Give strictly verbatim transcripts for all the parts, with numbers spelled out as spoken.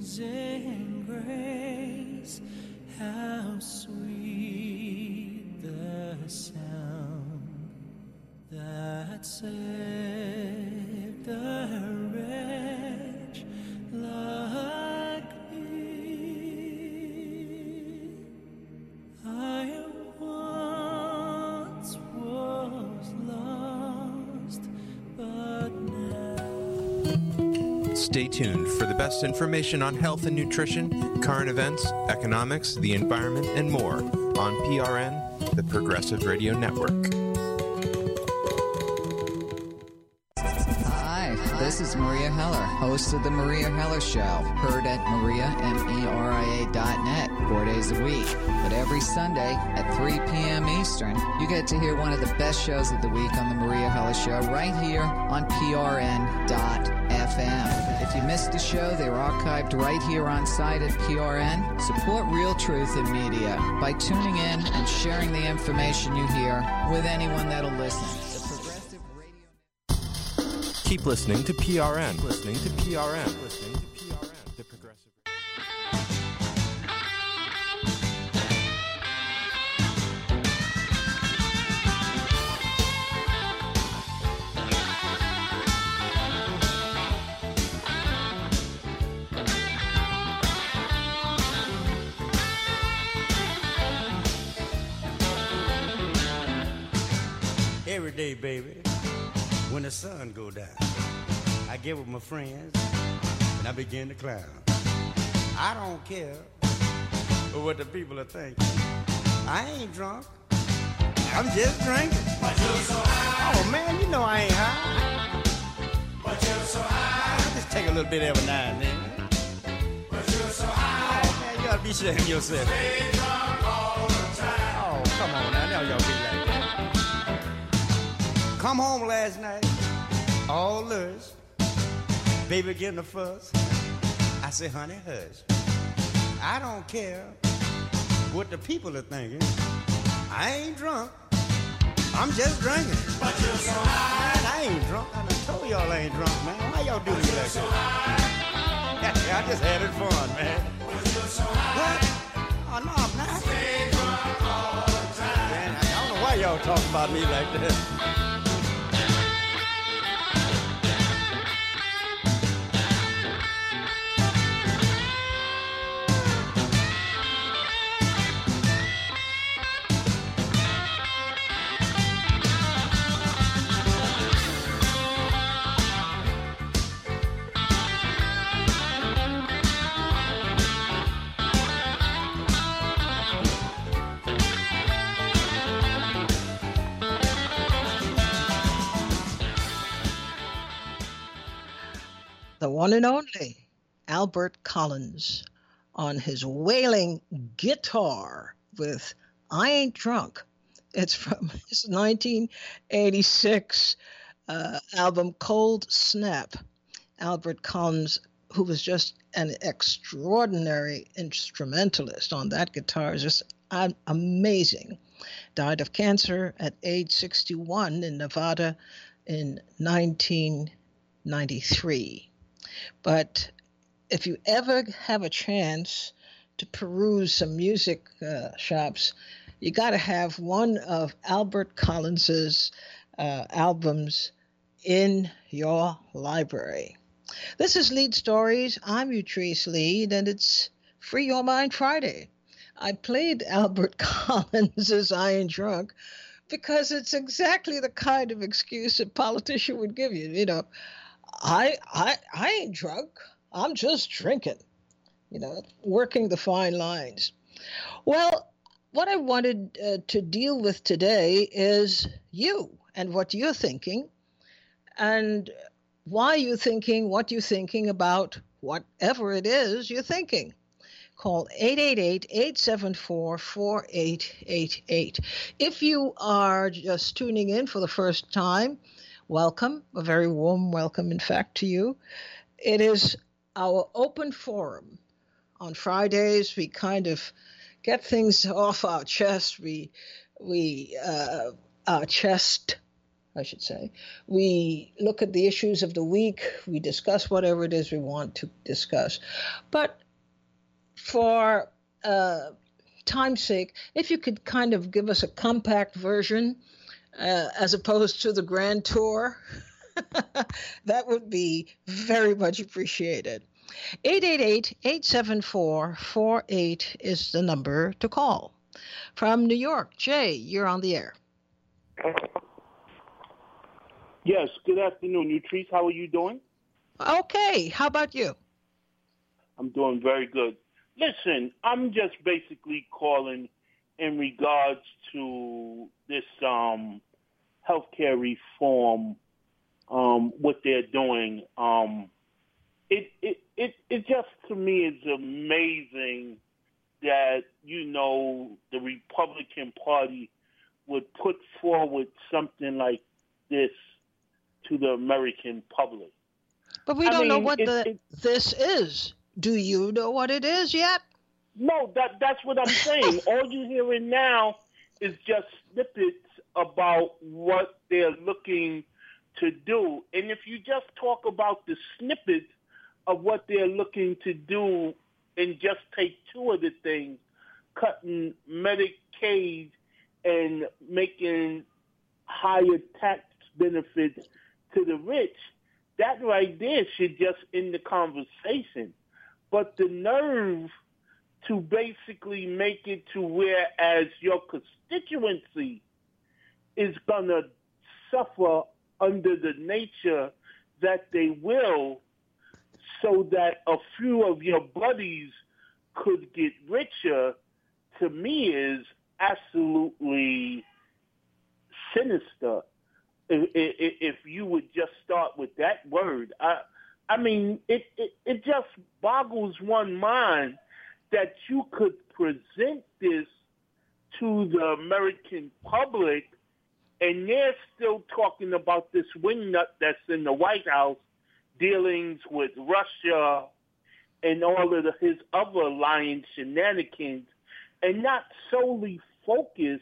Amazing grace, how sweet the sound that saved a wretch like me. I once was lost, but now. Stay tuned for the best information on health and nutrition, current events, economics, the environment, and more on P R N, the Progressive Radio Network. Hi, this is Maria Heller, host of The Maria Heller Show, heard at maria meria dot net four days a week. But every Sunday at three p.m. Eastern, you get to hear one of the best shows of the week on The Maria Heller Show right here on P R N dot F M. If you missed the show, they're archived right here on site at P R N. Support real truth in media by tuning in and sharing the information you hear with anyone that'll listen. The Progressive Radio Network. Keep listening to P R N. Listening to P R N. Listening to P R N. The Progressive. Every day, baby, when the sun go down, I get with my friends and I begin to clown. I don't care what the people are thinking. I ain't drunk, I'm just drinking. But you're so high. Oh man, you know I ain't high. But you're so high. I just take a little bit every now and then. But you're so high. Oh man, you ought to be ashamed of yourself. Stay drunk all the time. Oh, come on now, now y'all be like that. Come home last night, all lush. Baby getting a fuss. I say, honey, hush. I don't care what the people are thinking. I ain't drunk. I'm just drinking. But you're so high. Man, I ain't drunk. I done told y'all I ain't drunk, man. Why y'all do me like So that? high. I just had it fun, man. But you're so high. What? Oh, no, I'm not. Stay drunk all the time. Man, I don't know why y'all talking about me like that. The one and only Albert Collins on his wailing guitar with I Ain't Drunk. It's from his nineteen eighty-six uh, album Cold Snap. Albert Collins, who was just an extraordinary instrumentalist on that guitar, is just uh, amazing. Died of cancer at age sixty-one in Nevada in nineteen ninety-three. But if you ever have a chance to peruse some music uh, shops, you got to have one of Albert Collins's uh, albums in your library. This is Lead Stories. I'm Utrice Lead, and it's Free Your Mind Friday. I played Albert Collins's I Ain't Drunk because it's exactly the kind of excuse a politician would give you. You know, I I I ain't drunk. I'm just drinking. You know, working the fine lines. Well, what I wanted uh, to deal with today is you and what you're thinking, and why you're thinking what you're thinking about whatever it is you're thinking. Call eight eight eight, eight seven four, four eight eight eight. If you are just tuning in for the first time, welcome, a very warm welcome, in fact, to you. It is our open forum. On Fridays, we kind of get things off our chest. We, we, uh, our chest I should say. We look at the issues of the week. We discuss whatever it is we want to discuss. But for uh, time's sake, if you could kind of give us a compact version uh, as opposed to the grand tour, that would be very much appreciated. eight eight eight, eight seven four, four eight is the number to call. From New York, Jay, you're on the air. Yes, good afternoon, Nutrice. How are you doing? Okay, how about you? I'm doing very good. Listen, I'm just basically calling in regards to this um, healthcare reform, um, what they're doing. Um, it, it, it, it just, to me, is amazing that, you know, the Republican Party would put forward something like this to the American public. But we I don't know mean, what it- the it- this is. Do you know what it is yet? No, that that's what I'm saying. All you're hearing now is just snippets about what they're looking to do. And if you just talk about the snippets of what they're looking to do and just take two of the things, cutting Medicaid and making higher tax benefits to the rich, that right there should just end the conversation. But the nerve to basically make it to where as your constituency is going to suffer under the nature that they will, so that a few of your buddies could get richer, to me is absolutely sinister. If, if, if you would just start with that word. I, I mean, it, it, it just boggles one mind that you could present this to the American public and they're still talking about this wingnut that's in the White House, dealings with Russia and all of the, his other lying shenanigans, and not solely focus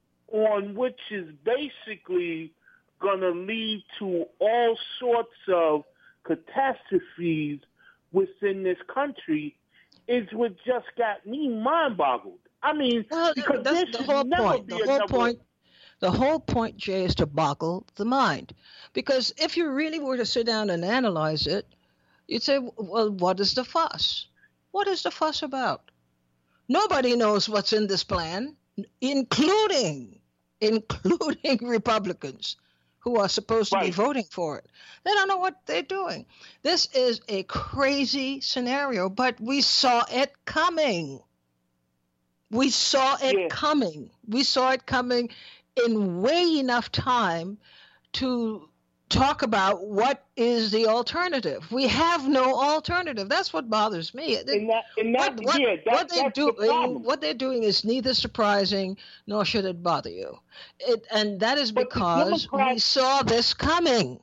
on which is basically going to lead to all sorts of catastrophes within this country, is what just got me mind-boggled. I mean, Well, because that's there the should whole never point. be The whole another- point. The whole point, Jay, is to boggle the mind. Because if you really were to sit down and analyze it, you'd say, well, what is the fuss? What is the fuss about? Nobody knows what's in this plan, including, including Republicans who are supposed to be Right. voting for it. They don't know what they're doing. This is a crazy scenario, but we saw it coming. We saw it Yeah. coming. We saw it coming in way enough time to talk about what is the alternative. We have no alternative. That's what bothers me. And that, and that, What, what, yeah, that, what they that's do, the problem. what they're doing is neither surprising nor should it bother you. It, and that is But the because we Democrats- saw this coming.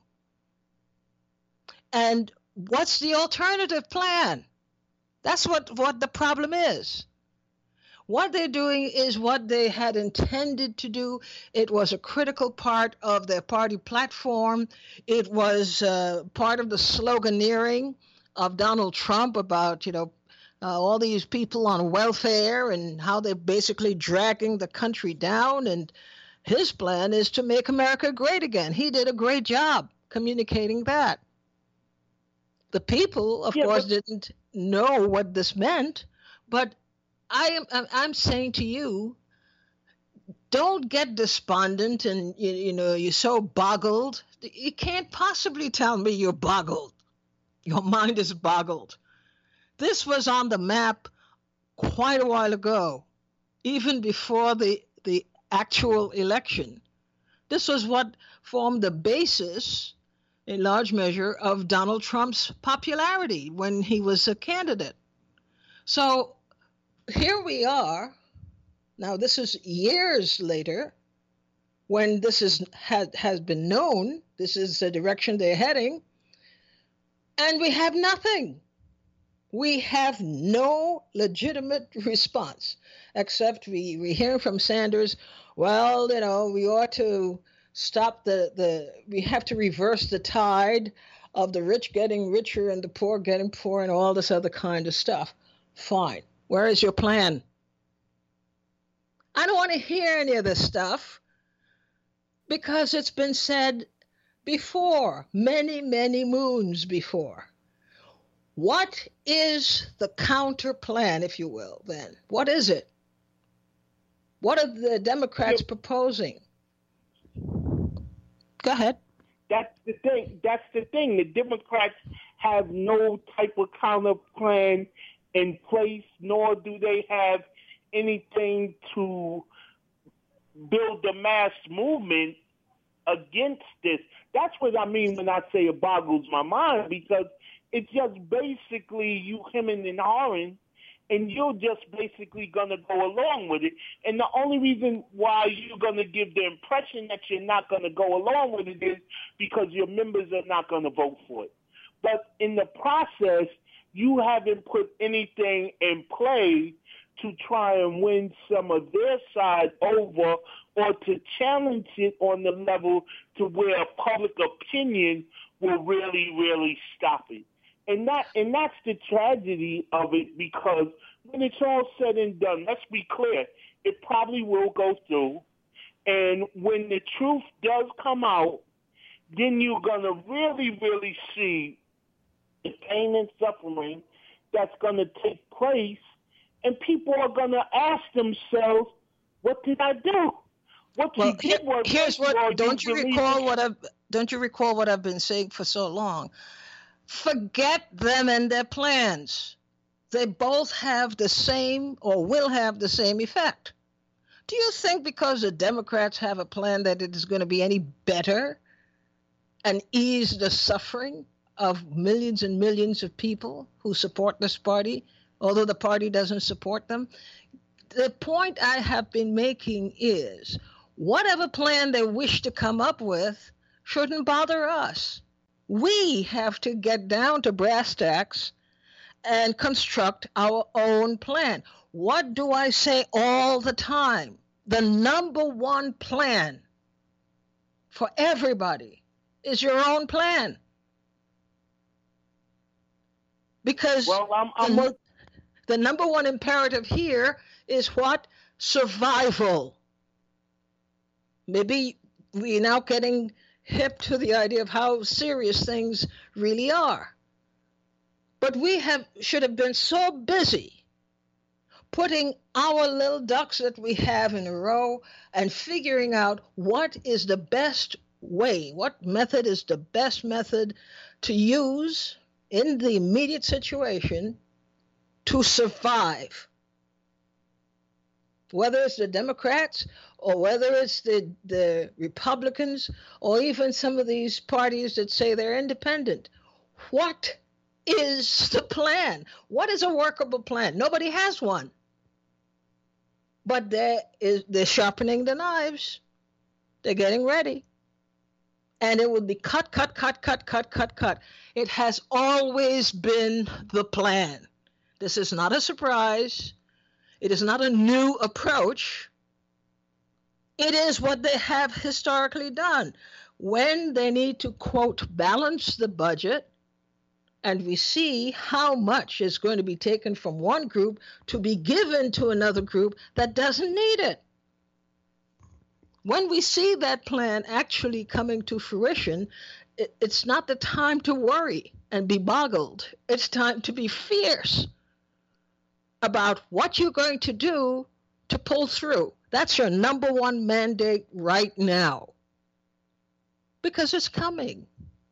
And what's the alternative plan? That's what, what the problem is. What they're doing is what they had intended to do. It was a critical part of their party platform. It was uh, part of the sloganeering of Donald Trump about, you know, uh, all these people on welfare and how they're basically dragging the country down. And his plan is to make America great again. He did a great job communicating that. The people, of Yeah, course, but- didn't know what this meant, but I am I'm- I'm saying to you, don't get despondent and you, you know you're so boggled. You can't possibly tell me you're boggled. Your mind is boggled. This was on the map quite a while ago, even before the the actual election. This was what formed the basis, in large measure, of Donald Trump's popularity when he was a candidate. So here we are. Now, this is years later when this is had, has been known. This is the direction they're heading. And we have nothing. We have no legitimate response, except we, we hear from Sanders, well, you know, we ought to stop the, the we have to reverse the tide of the rich getting richer and the poor getting poor and all this other kind of stuff. Fine. Where is your plan? I don't want to hear any of this stuff because it's been said before, many, many moons before. What is the counter plan, if you will, then? What is it? What are the Democrats Yeah. proposing? Go ahead. That's the thing. That's the thing. The Democrats have no type of counter plan in place, nor do they have anything to build a mass movement against this. That's what I mean when I say it boggles my mind, because it's just basically you hemming and hawing, and you're just basically going to go along with it. And the only reason why you're going to give the impression that you're not going to go along with it is because your members are not going to vote for it. But in the process, you haven't put anything in play to try and win some of their side over or to challenge it on the level to where public opinion will really, really stop it. And that and that's the tragedy of it, because when it's all said and done, let's be clear, it probably will go through. And when the truth does come out, then you're going to really, really see the pain and suffering that's going to take place. And people are going to ask themselves, what did I do? What Well, you did was, here's what. well, Don't you believe recall it. what I've? Don't you recall what I've been saying for so long? Forget them and their plans. They both have the same, or will have the same effect. Do you think because the Democrats have a plan that it is going to be any better and ease the suffering of millions and millions of people who support this party, although the party doesn't support them? The point I have been making is whatever plan they wish to come up with shouldn't bother us. We have to get down to brass tacks and construct our own plan. What do I say all the time? The number one plan for everybody is your own plan. Because Well, I'm, I'm the, with- the number one imperative here is what? Survival. Maybe we're now getting hip to the idea of how serious things really are. But we have should have been so busy putting our little ducks that we have in a row and figuring out what is the best way, what method is the best method to use in the immediate situation to survive. Whether it's the Democrats or whether it's the, the Republicans or even some of these parties that say they're independent. What is the plan? What is a workable plan? Nobody has one. But they're, they're sharpening the knives. They're getting ready. And it will be cut, cut, cut, cut, cut, cut, cut. It has always been the plan. This is not a surprise. It is not a new approach. It is what they have historically done. When they need to, quote, balance the budget, and we see how much is going to be taken from one group to be given to another group that doesn't need it. When we see that plan actually coming to fruition, it, it's not the time to worry and be boggled. It's time to be fierce about what you're going to do to pull through. That's your number one mandate right now. Because it's coming.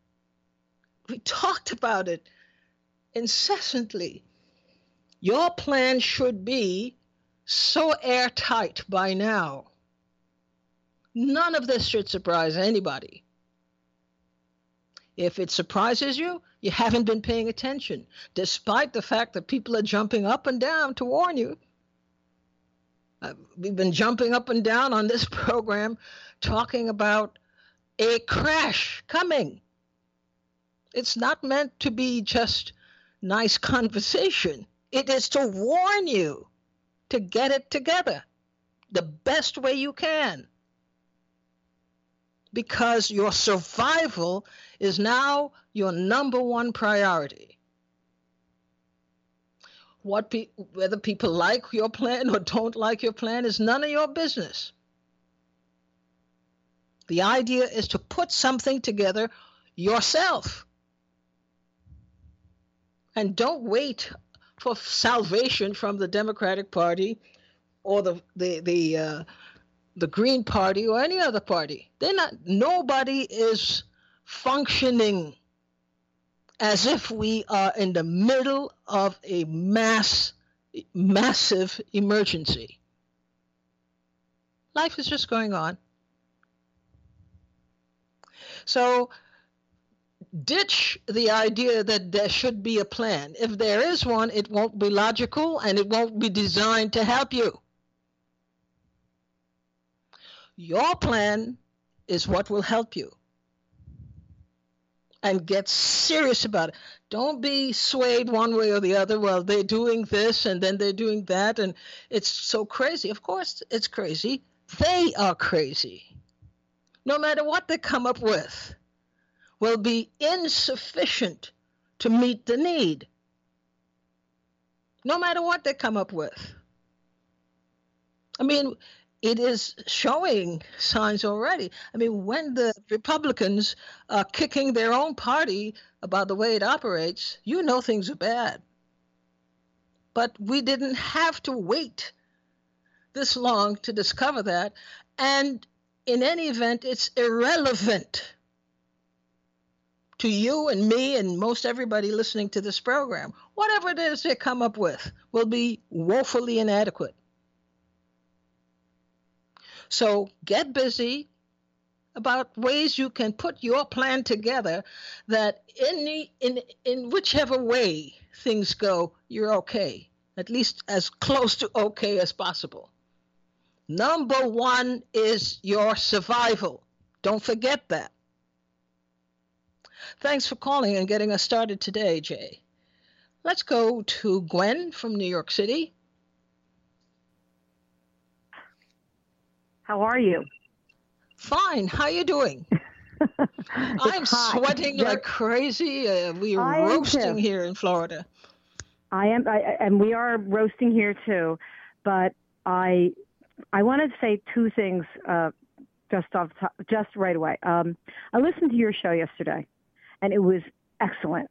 We talked about it incessantly. Your plan should be so airtight by now. None of this should surprise anybody. If it surprises you, you haven't been paying attention, despite the fact that people are jumping up and down to warn you. Uh, we've been jumping up and down on this program talking about a crash coming. It's not meant to be just nice conversation. It is to warn you to get it together the best way you can. because your survival is now your number one priority. What pe- whether people like your plan or don't like your plan is none of your business. The idea is to put something together yourself. And don't wait for salvation from the Democratic Party or the the the uh, the Green Party or any other party. They're not. Nobody is functioning as if we are in the middle of a mass, massive emergency. Life is just going on. So ditch the idea that there should be a plan. If there is one, it won't be logical and it won't be designed to help you. Your plan is what will help you. And get serious about it. Don't be swayed one way or the other. Well, they're doing this and then they're doing that, and it's so crazy. Of course it's crazy. They are crazy. No matter what they come up with, will be insufficient to meet the need. No matter what they come up with. I mean, it is showing signs already. I mean, when the Republicans are kicking their own party about the way it operates, you know things are bad. But we didn't have to wait this long to discover that. And in any event, it's irrelevant to you and me and most everybody listening to this program. Whatever it is they come up with will be woefully inadequate. So get busy about ways you can put your plan together that in, the, in, in whichever way things go, you're okay, at least as close to okay as possible. Number one is your survival. Don't forget that. Thanks for calling and getting us started today, Jay. Let's go to Gwen from New York City. How are you? Fine. How you doing? I'm hot. sweating There, like crazy. Uh, we are I am roasting too. here in Florida. I am, I, and we are roasting here too. But I, I wanted to say two things uh, just off, top, just right away. Um, I listened to your show yesterday, and it was excellent.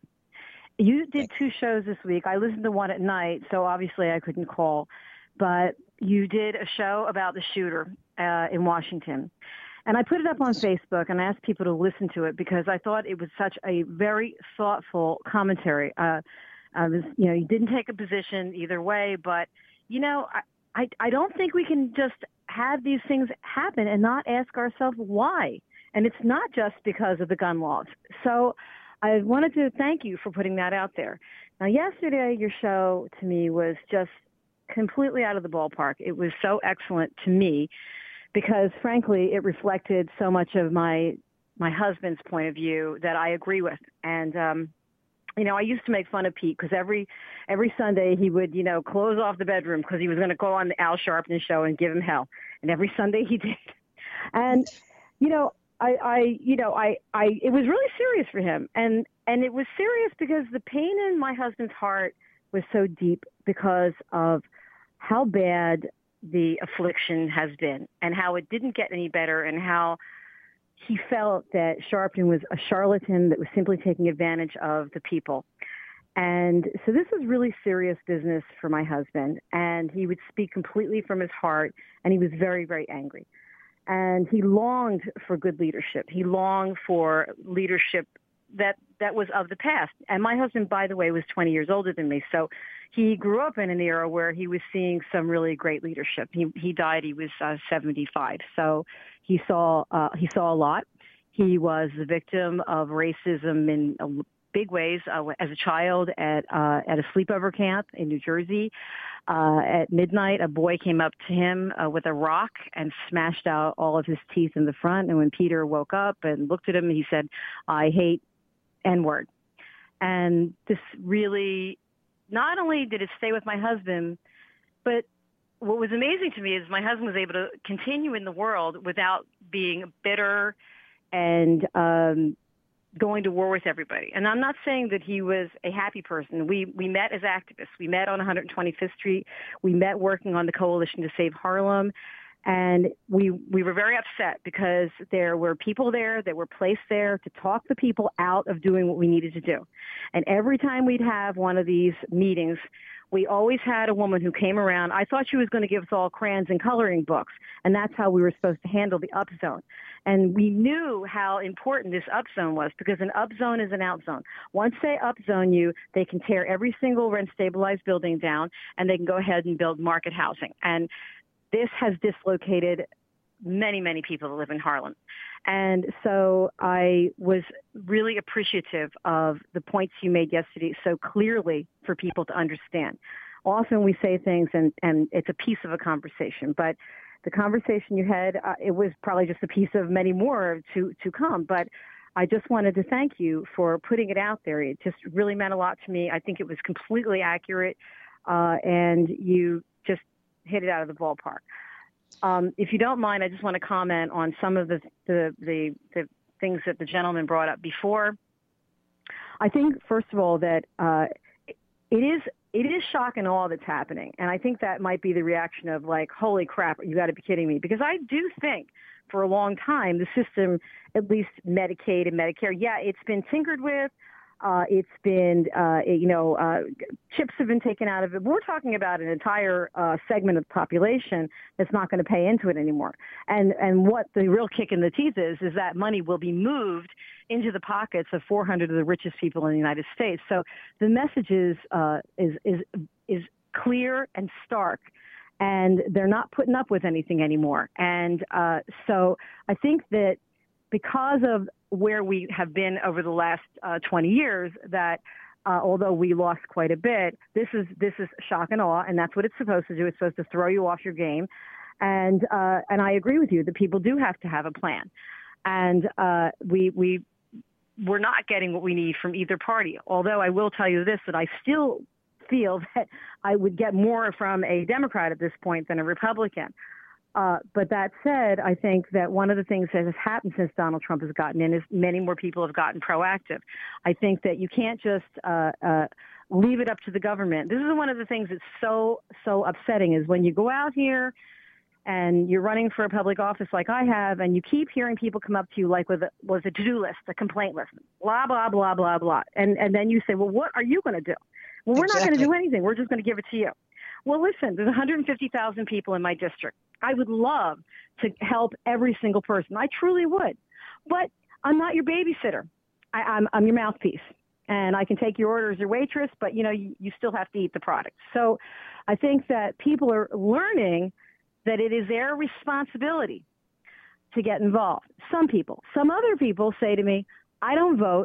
You did two shows this week. I listened to one at night, so obviously I couldn't call. But you did a show about the shooter uh, in Washington. And I put it up on Facebook and I asked people to listen to it because I thought it was such a very thoughtful commentary. Uh, I was, you know, you didn't take a position either way, but, you know, I, I, I don't think we can just have these things happen and not ask ourselves why. And it's not just because of the gun laws. So I wanted to thank you for putting that out there. Now, yesterday, your show to me was just completely out of the ballpark. It was so excellent to me because, frankly, it reflected so much of my my husband's point of view that I agree with. And, um, you know, I used to make fun of Pete because every every Sunday he would, you know, close off the bedroom because he was going to go on the Al Sharpton show and give him hell. And every Sunday he did. And, you know, I, I you know, I, I it was really serious for him. And, and it was serious because the pain in my husband's heart was so deep because of how bad the affliction has been and how it didn't get any better and how he felt that Sharpton was a charlatan that was simply taking advantage of the people. And so this was really serious business for my husband. And he would speak completely from his heart, and he was very, very angry. And he longed for good leadership. He longed for leadership that, that was of the past. And my husband, by the way, was twenty years older than me. So he grew up in an era where he was seeing some really great leadership. He he died, he was uh, seventy-five. So he saw uh, he saw a lot. He was the victim of racism in uh, big ways uh, as a child at uh, at a sleepover camp in New Jersey. Uh, at midnight, a boy came up to him uh, with a rock and smashed out all of his teeth in the front. And when Peter woke up and looked at him, he said, "I hate N-word." And this really, not only did it stay with my husband, but what was amazing to me is my husband was able to continue in the world without being bitter and um, going to war with everybody. And I'm not saying that he was a happy person. We we met as activists. We met on one hundred twenty-fifth Street. We met working on the Coalition to Save Harlem. And we we were very upset because there were people there that were placed there to talk the people out of doing what we needed to do. And every time we'd have one of these meetings, we always had a woman who came around. I thought she was going to give us all crayons and coloring books, and that's how we were supposed to handle the up zone. And we knew how important this up zone was because an up zone is an out zone. Once they up zone you, they can tear every single rent stabilized building down, and they can go ahead and build market housing. And this has dislocated many, many people that live in Harlem. And so I was really appreciative of the points you made yesterday so clearly for people to understand. Often we say things and, and it's a piece of a conversation, but the conversation you had, uh, it was probably just a piece of many more to, to come. But I just wanted to thank you for putting it out there. It just really meant a lot to me. I think it was completely accurate, uh, and you just hit it out of the ballpark. Um, if you don't mind, I just want to comment on some of the, the, the, the things that the gentleman brought up before. I think, first of all, that uh, it is it is shock and awe that's happening. And I think that might be the reaction of like, holy crap, you got to be kidding me. Because I do think for a long time, the system, at least Medicaid and Medicare, yeah, it's been tinkered with. Uh, it's been, uh, you know, uh, chips have been taken out of it. We're talking about an entire uh, segment of the population that's not going to pay into it anymore. And and what the real kick in the teeth is, is that money will be moved into the pockets of four hundred of the richest people in the United States. So the message is uh, is is is clear and stark, and they're not putting up with anything anymore. And uh, so I think that because of where we have been over the last uh, twenty years, that uh, although we lost quite a bit, this is this is shock and awe, and that's what it's supposed to do. It's supposed to throw you off your game. And uh, and I agree with you that people do have to have a plan. And uh, we we we're not getting what we need from either party. Although I will tell you this, that I still feel that I would get more from a Democrat at this point than a Republican. Uh, but that said, I think that one of the things that has happened since Donald Trump has gotten in is many more people have gotten proactive. I think that you can't just uh, uh, leave it up to the government. This is one of the things that's so, so upsetting is when you go out here and you're running for a public office like I have, and you keep hearing people come up to you like with a, with a to-do list, a complaint list, blah, blah, blah, blah, blah. And, and then you say, well, what are you going to do? Well, we're exactly. not going to do anything. We're just going to give it to you. Well, listen, there's one hundred fifty thousand people in my district. I would love to help every single person. I truly would. But I'm not your babysitter. I, I'm, I'm your mouthpiece. And I can take your order as your waitress, but, you know, you, you still have to eat the product. So I think that people are learning that it is their responsibility to get involved. Some people. Some other people say to me, I don't vote.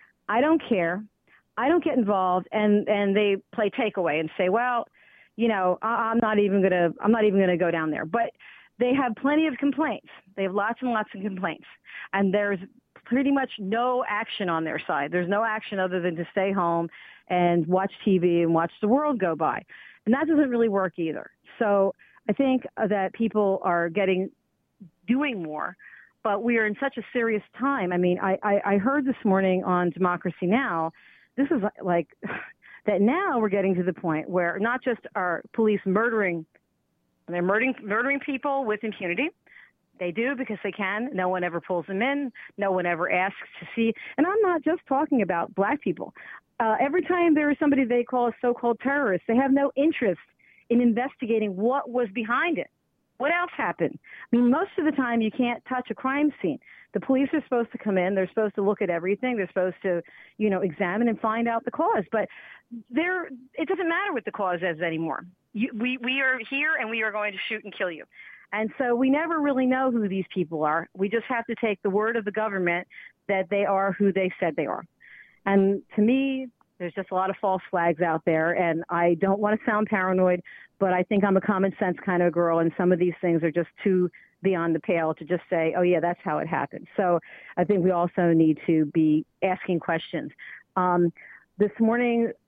I don't care. I don't get involved. And, and they play takeaway and say, well, you know, I'm not even going to, I'm not even going to go down there. But they have plenty of complaints. They have lots and lots of complaints. And there's pretty much no action on their side. There's no action other than to stay home and watch T V and watch the world go by. And that doesn't really work either. So I think that people are getting, doing more, but we are in such a serious time. I mean, I, I, I heard this morning on Democracy Now!, this is like... that now we're getting to the point where not just are police murdering, they're murdering, murdering people with impunity. They do because they can. No one ever pulls them in. No one ever asks to see. And I'm not just talking about black people. Uh, every time there is somebody they call a so-called terrorist, they have no interest in investigating what was behind it. What else happened? I mean, most of the time you can't touch a crime scene. The police are supposed to come in. They're supposed to look at everything. They're supposed to, you know, examine and find out the cause. But there, it doesn't matter what the cause is anymore. You, we, we are here and we are going to shoot and kill you. And so we never really know who these people are. We just have to take the word of the government that they are who they said they are. And to me, there's just a lot of false flags out there, and I don't want to sound paranoid, but I think I'm a common sense kind of girl, and some of these things are just too beyond the pale to just say, oh, yeah, that's how it happened. So I think we also need to be asking questions. Um, this morning,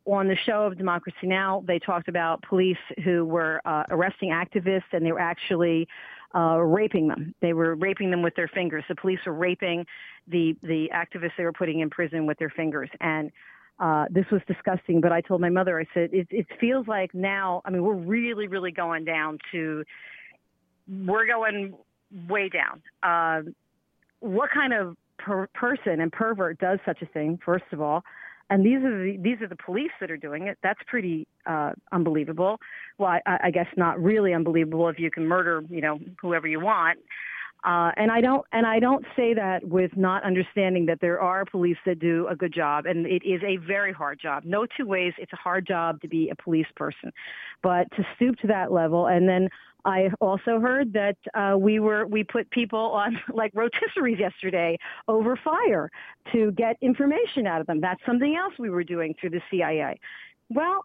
on the show of Democracy Now!, they talked about police who were uh, arresting activists, and they were actually uh, raping them. They were raping them with their fingers. The police were raping the, the activists they were putting in prison with their fingers. And uh, this was disgusting, but I told my mother, I said, it, it feels like now, I mean, we're really, really going down to, we're going way down. Uh, what kind of per- person and pervert does such a thing, first of all? And these are the, these are the police that are doing it. That's pretty uh, unbelievable. Well, I, I guess not really unbelievable if you can murder, you know, whoever you want. Uh, and I don't and I don't say that with not understanding that there are police that do a good job, and it is a very hard job. No two ways. It's a hard job to be a police person, but to stoop to that level. And then I also heard that uh, we were we put people on like rotisseries yesterday over fire to get information out of them. That's something else we were doing through the C I A. Well,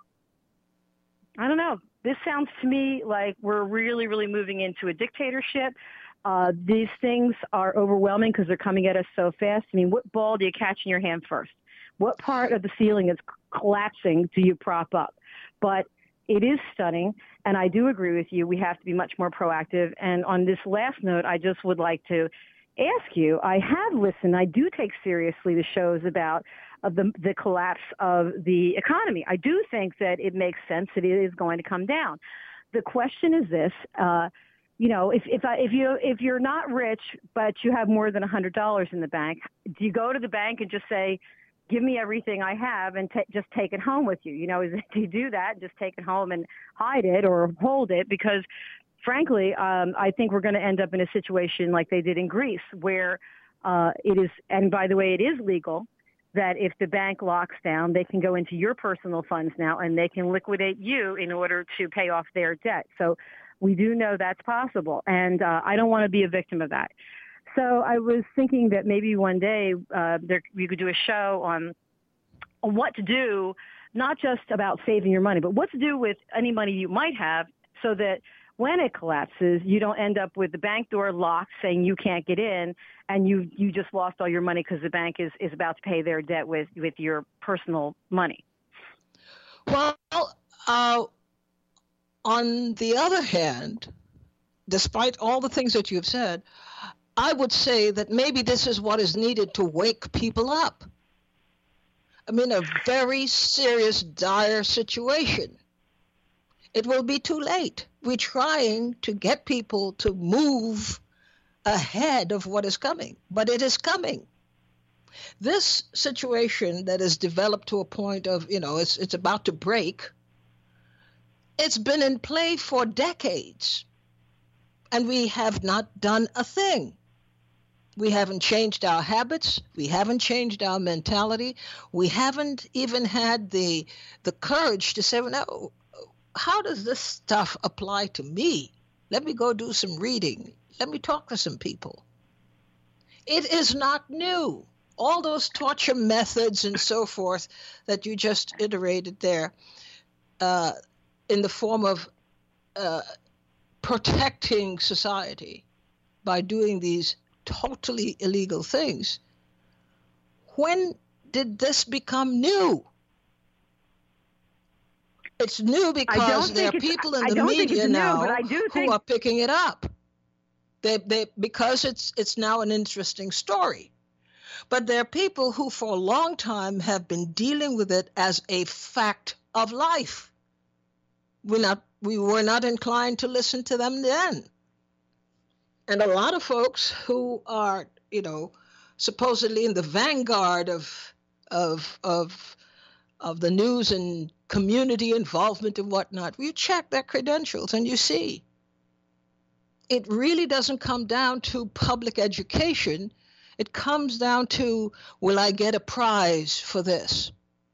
I don't know. This sounds to me like we're really, really moving into a dictatorship. Uh, these things are overwhelming because they're coming at us so fast. I mean, what ball do you catch in your hand first? What part of the ceiling is collapsing do you prop up? But it is stunning, and I do agree with you. We have to be much more proactive. And on this last note, I just would like to ask you, I have listened. I do take seriously the shows about uh, the, the collapse of the economy. I do think that it makes sense that it is going to come down. The question is this, uh, you know, if if I, if you if you're not rich but you have more than a hundred dollars in the bank, do you go to the bank and just say, "Give me everything I have and t- just take it home with you"? You know, is it, do you do that and just take it home and hide it or hold it? Because, frankly, um, I think we're going to end up in a situation like they did in Greece, where uh, it is, and by the way, it is legal that if the bank locks down, they can go into your personal funds now and they can liquidate you in order to pay off their debt. So we do know that's possible, and uh, I don't want to be a victim of that. So I was thinking that maybe one day uh, there, you could do a show on, on what to do, not just about saving your money, but what to do with any money you might have so that when it collapses, you don't end up with the bank door locked saying you can't get in and you, you just lost all your money because the bank is, is about to pay their debt with, with your personal money. Well, uh, on the other hand, despite all the things that you've said, I would say that maybe this is what is needed to wake people up. I mean, a very serious, dire situation. It will be too late. We're trying to get people to move ahead of what is coming, but it is coming. This situation that has developed to a point of, you know, it's it's about to break, it's been in play for decades, and we have not done a thing. We haven't changed our habits. We haven't changed our mentality. We haven't even had the the courage to say, well, now, how does this stuff apply to me? Let me go do some reading. Let me talk to some people. It is not new. All those torture methods and so forth that you just iterated there uh, in the form of uh, protecting society by doing these totally illegal things. When did this become new? It's new because there are people in the media now who are picking it up. They, they, because it's it's now an interesting story. But there are people who for a long time have been dealing with it as a fact of life. We're not, we were not inclined to listen to them then. And a lot of folks who are, you know, supposedly in the vanguard of of of of the news and community involvement and whatnot, you check their credentials and you see it really doesn't come down to public education. It comes down to, will I get a prize for this?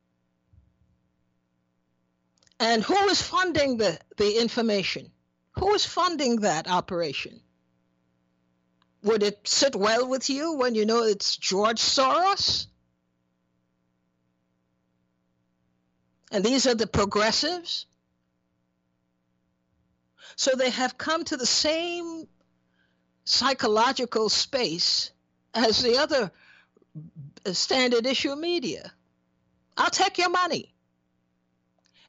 And who is funding the, the information? Who is funding that operation? Would it sit well with you when you know it's George Soros? And these are the progressives? So they have come to the same psychological space as the other standard issue media. I'll take your money.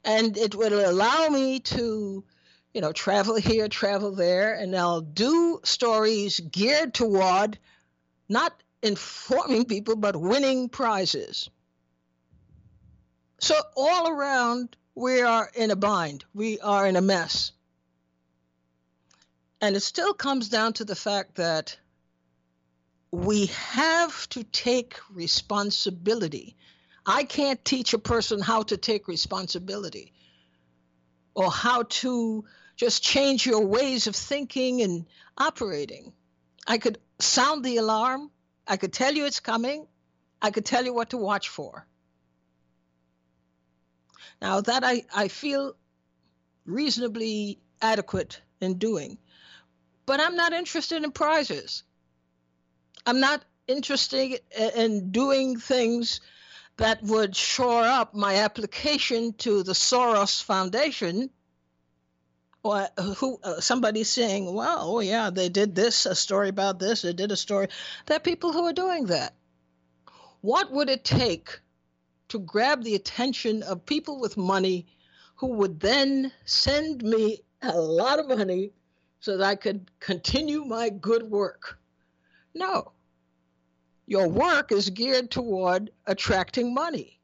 And it would allow me to, you know, travel here, travel there, and I'll do stories geared toward not informing people, but winning prizes. So all around, we are in a bind. We are in a mess. And it still comes down to the fact that we have to take responsibility. I can't teach a person how to take responsibility or how to just change your ways of thinking and operating. I could sound the alarm. I could tell you it's coming. I could tell you what to watch for. Now, that I, I feel reasonably adequate in doing. But I'm not interested in prizes. I'm not interested in doing things that would shore up my application to the Soros Foundation, or who uh, somebody saying, well, oh yeah, they did this, a story about this, they did a story. There are people who are doing that. What would it take to grab the attention of people with money who would then send me a lot of money so that I could continue my good work? No. Your work is geared toward attracting money.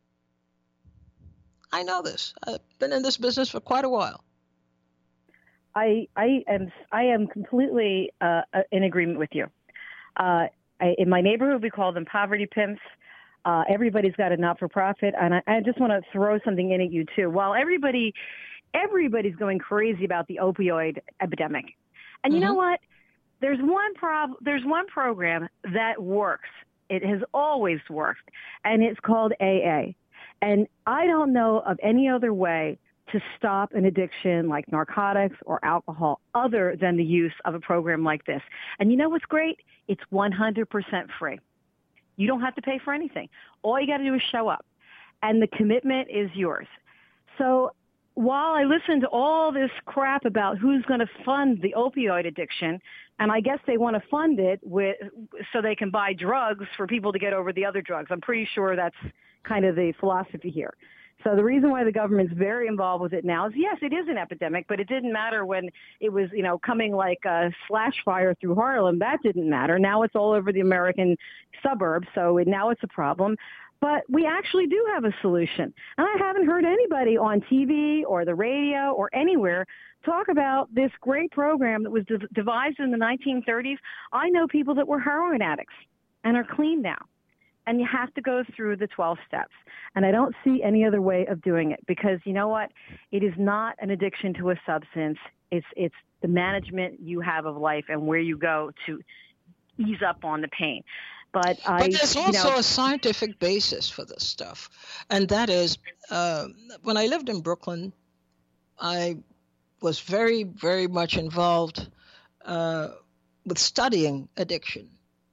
I know this. I've been in this business for quite a while. I I am I am completely uh, in agreement with you. Uh, I, in my neighborhood, we call them poverty pimps. Uh, everybody's got a not-for-profit, and I, I just want to throw something in at you too. While everybody everybody's going crazy about the opioid epidemic, and you mm-hmm. know what? There's one prob- There's one program that works. It has always worked, and it's called A A. And I don't know of any other way to stop an addiction like narcotics or alcohol other than the use of a program like this. And you know what's great? It's one hundred percent free. You don't have to pay for anything. All you got to do is show up, and the commitment is yours. So while I listen to all this crap about who's going to fund the opioid addiction, and I guess they want to fund it with so they can buy drugs for people to get over the other drugs. I'm pretty sure that's kind of the philosophy here. So the reason why the government's very involved with it now is, yes, it is an epidemic, but it didn't matter when it was, you know, coming like a slash fire through Harlem. That didn't matter. Now it's all over the American suburbs, so it, now it's a problem. But we actually do have a solution. And I haven't heard anybody on T V or the radio or anywhere talk about this great program that was de- devised in the nineteen thirties. I know people that were heroin addicts and are clean now. And you have to go through the twelve steps. And I don't see any other way of doing it because, you know what? It is not an addiction to a substance. It's it's the management you have of life and where you go to ease up on the pain. But, I, but there's you also know, a scientific basis for this stuff. And that is, uh, when I lived in Brooklyn, I was very, very much involved uh, with studying addiction.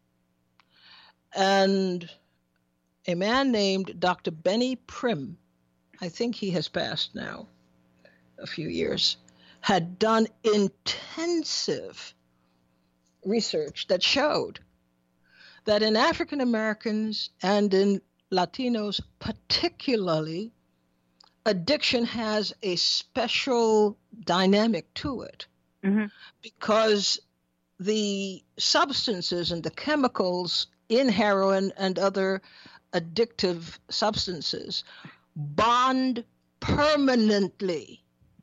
And a man named Doctor Benny Prim, I think he has passed now a few years, had done intensive research that showed that in African Americans and in Latinos particularly, addiction has a special dynamic to it mm-hmm. because the substances and the chemicals in heroin and other addictive substances bond permanently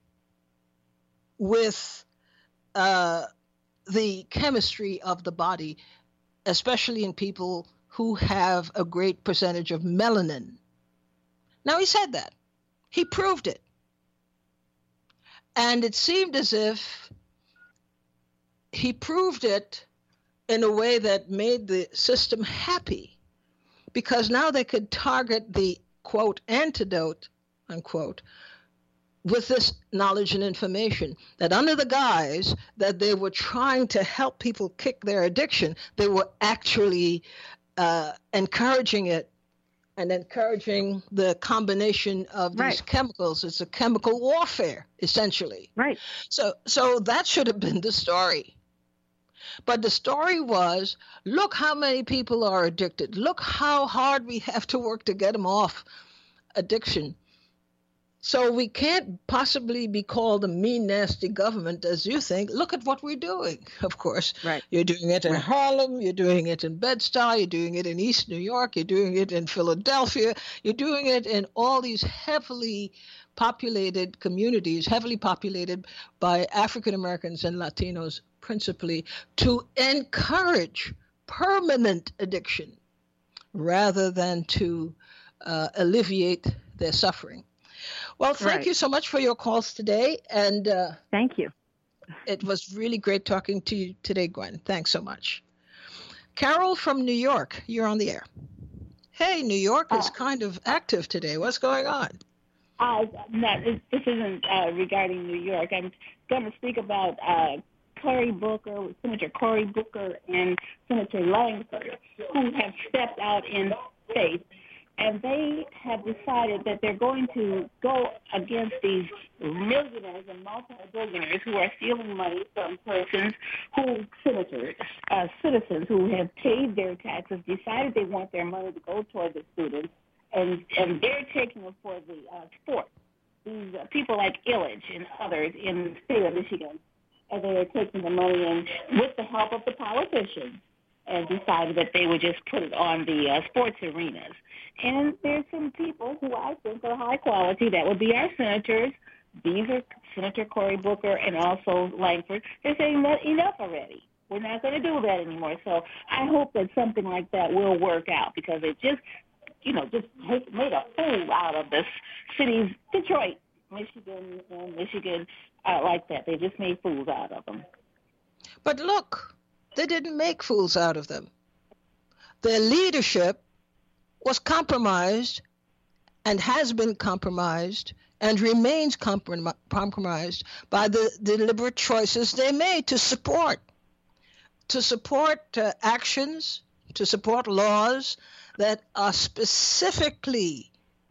with uh, the chemistry of the body, especially in people who have a great percentage of melanin. Now, he said that. He proved it. And it seemed as if he proved it in a way that made the system happy, because now they could target the, quote, antidote, unquote, with this knowledge and information, that under the guise that they were trying to help people kick their addiction, they were actually uh, encouraging it and encouraging the combination of these right. chemicals. It's a chemical warfare, essentially. Right. So, so that should have been the story. But the story was, look how many people are addicted. Look how hard we have to work to get them off addiction. So we can't possibly be called a mean, nasty government as you think. Look at what we're doing, of course. Right. You're doing it in Right. Harlem, you're doing it in Bed-Stuy, you're doing it in East New York, you're doing it in Philadelphia, you're doing it in all these heavily populated communities, heavily populated by African Americans and Latinos principally, to encourage permanent addiction rather than to uh, alleviate their suffering. Well, thank Right. you so much for your calls today, and uh, Thank you. it was really great talking to you today, Gwen. Thanks so much. Carol from New York, you're on the air. Hey, New York is kind of active today. What's going on? Uh, no, this, this isn't uh, regarding New York. I'm going to speak about uh, Cory Booker, Senator Cory Booker, and Senator Langford, who have stepped out in faith, and they have decided that they're going to go against these millionaires and multi-billionaires who are stealing money from persons who, senators, uh, citizens who have paid their taxes, decided they want their money to go toward the students, and, and they're taking it for the uh, sports. These uh, people like Illich and others in the state of Michigan, and they are taking the money in with the help of the politicians, and decided that they would just put it on the uh, sports arenas. And there's some people who I think are high quality. That would be our senators. These are Senator Cory Booker and also Langford. They're saying that enough already. We're not going to do that anymore. So I hope that something like that will work out, because it just, you know, just made a fool out of this cities, Detroit, Michigan, and Michigan, uh, like that. They just made fools out of them. But look, they didn't make fools out of them. Their leadership was compromised and has been compromised and remains comprom- compromised by the deliberate choices they made to support, to support uh, actions, to support laws that are specifically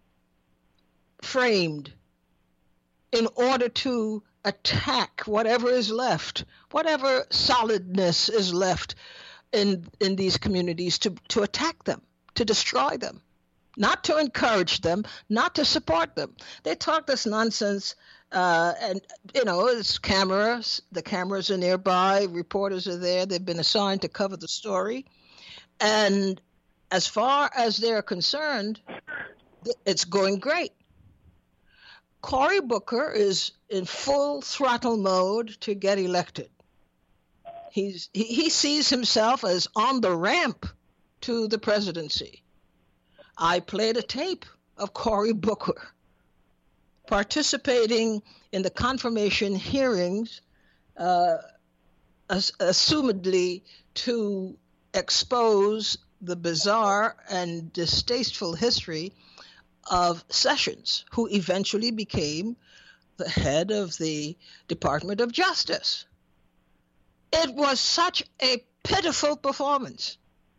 framed in order to attack whatever is left, whatever solidness is left in in these communities, to, to attack them, to destroy them, not to encourage them, not to support them. They talk this nonsense, uh, and, you know, it's cameras. The cameras are nearby. Reporters are there. They've been assigned to cover the story. And as far as they're concerned, it's going great. Cory Booker is in full throttle mode to get elected. He's, he, he sees himself as on the ramp to the presidency. I played a tape of Cory Booker participating in the confirmation hearings, uh, as, assumedly to expose the bizarre and distasteful history of Sessions, who eventually became the head of the Department of Justice. It was such a pitiful performance.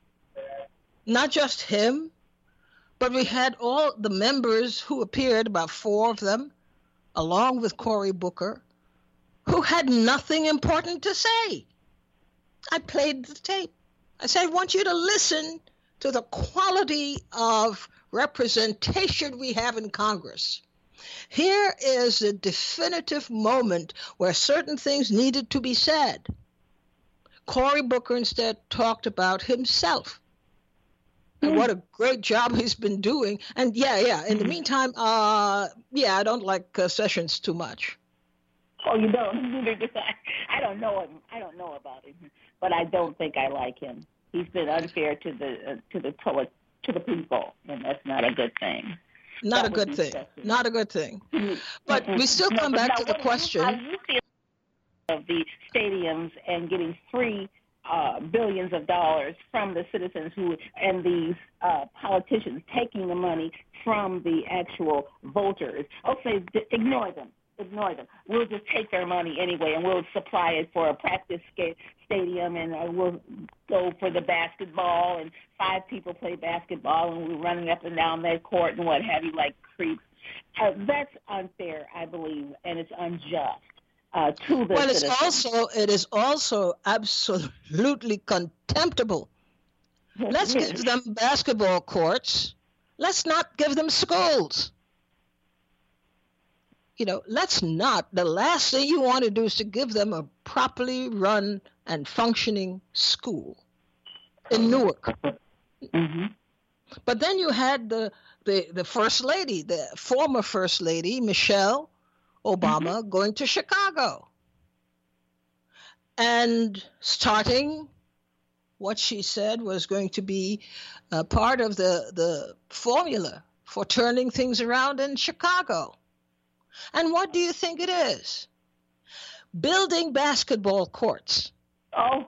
Not just him, but we had all the members who appeared, about four of them, along with Cory Booker, who had nothing important to say. I played the tape. I said, I want you to listen to the quality of representation we have in Congress. Here is a definitive moment where certain things needed to be said. Cory Booker instead talked about himself and what a great job he's been doing. And yeah, yeah, in the meantime, uh, yeah, I don't like uh, Sessions too much. Oh, you don't? Neither do I. I don't know him. I don't know about him, but I don't think I like him. He's been unfair to the uh, to the to, to the people, and that's not a good thing. Not That a good would thing. be Sessions. Not a good thing. But we still No, come but back now, to the what do you- question. How do you feel of the stadiums and getting free uh, billions of dollars from the citizens who and these uh, politicians taking the money from the actual voters? Okay, d- ignore them. Ignore them. We'll just take their money anyway, and we'll supply it for a practice ska- stadium, and uh, we'll go for the basketball, and five people play basketball, and we're running up and down that court and what have you like creeps. Uh, that's unfair, I believe, and it's unjust. Uh, to the Well, it's citizens. also it is also absolutely contemptible. Let's give them basketball courts. Let's not give them schools. you know, let's not, the last thing you want to do is to give them a properly run and functioning school in Newark. Mm-hmm. But then you had the, the, the first lady, the former first lady, Michelle Obama, mm-hmm. going to Chicago and starting what she said was going to be a part of the, the formula for turning things around in Chicago. And what do you think it is? Building basketball courts. Oh.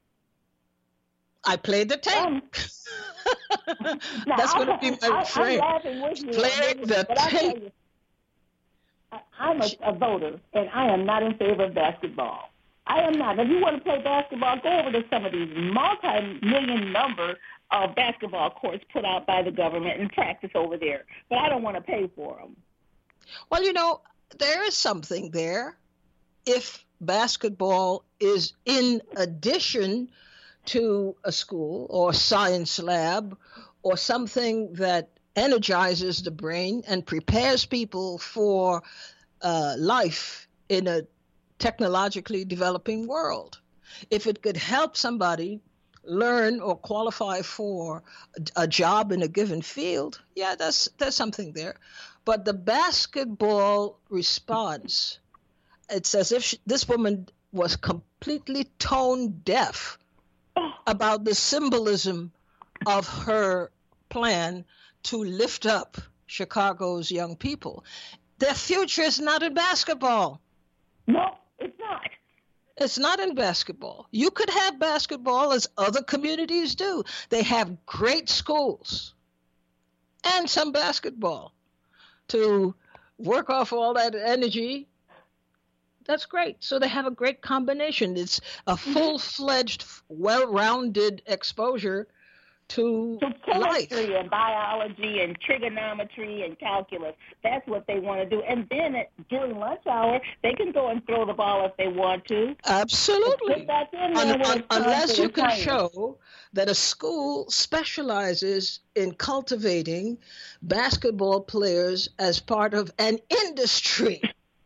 I played the tape. Um, That's going to be my I, frame. I'm laughing with you. Playing the but I tell tape. you, I, I'm a, a voter, and I am not in favor of basketball. I am not. If you want to play basketball, go over to some of these multi-million number of basketball courts put out by the government and practice over there. But I don't want to pay for them. Well, you know, there is something there. If basketball is in addition to a school or science lab or something that energizes the brain and prepares people for uh, life in a technologically developing world. If it could help somebody learn or qualify for a job in a given field, yeah, that's there's something there. But the basketball response, it's as if she, this woman was completely tone deaf about the symbolism of her plan to lift up Chicago's young people. Their future is not in basketball. No, it's not. It's not in basketball. You could have basketball as other communities do. They have great schools and some basketball to work off all that energy. That's great. So they have a great combination. It's a full-fledged, well-rounded exposure to, to chemistry life. And biology and trigonometry and calculus. That's what they want to do. And then at, during lunch hour, they can go and throw the ball if they want to. Absolutely. Back in there Un- un- unless you can time. show that a school specializes in cultivating basketball players as part of an industry.